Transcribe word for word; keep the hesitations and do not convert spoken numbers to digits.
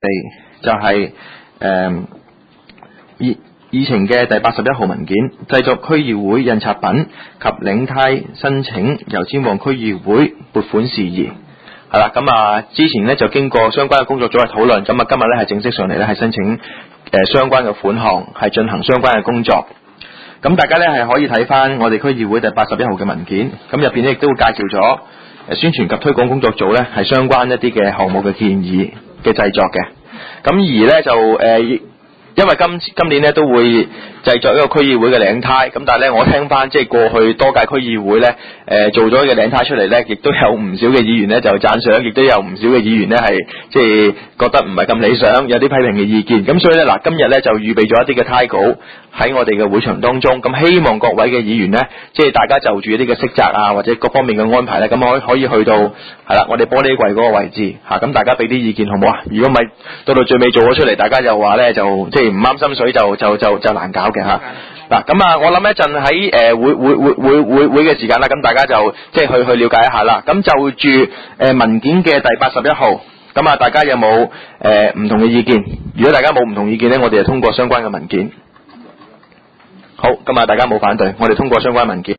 就係誒議議程嘅第八十一號文件，製作區議會印刷品及領呔申請由簽往區議會撥款事宜。係啦，咁啊之前咧就經過相關嘅工作組嘅討論，咁啊今日咧係正式上嚟咧係申請誒、呃、相關嘅款項，係進行相關嘅工作。咁大家咧係可以睇翻我哋區議會第八十一號嘅文件，咁入邊咧亦都會介紹咗誒宣傳及推廣工作組咧係相關一啲嘅項目嘅建議嘅製作嘅。咁而咧就誒。呃因為今今年咧都會製作一個區議會嘅領呔，咁但係咧我聽翻即係過去多屆區議會咧，誒、呃、做咗嘅領呔出嚟咧，亦都有唔少嘅議員咧就讚賞，亦都有唔少嘅議員咧係即係覺得唔係咁理想，有啲批評嘅意見。咁所以咧嗱，今日咧就預備咗一啲嘅呔稿喺我哋嘅會場當中，咁希望各位嘅議員咧，即係大家就住一啲嘅色澤啊，或者各方面嘅安排咧，咁可可以去到係啦，我哋玻璃櫃嗰個位置嚇，咁大家俾啲意見好唔好啊？如果唔係到到最尾做咗出嚟，大家就話咧就即係唔啱心水就就就就難搞嘅嚇。嗱咁啊，我諗一陣喺誒會會會會會會嘅時間啦，咁大家就即係去去了解一下啦。咁就住誒、呃、文件嘅第八十一號，咁啊大家有冇誒唔同嘅意見？如果大家冇唔同意見咧，我哋就通過相關嘅文件。好，咁啊大家冇反對，我哋通過相關文件。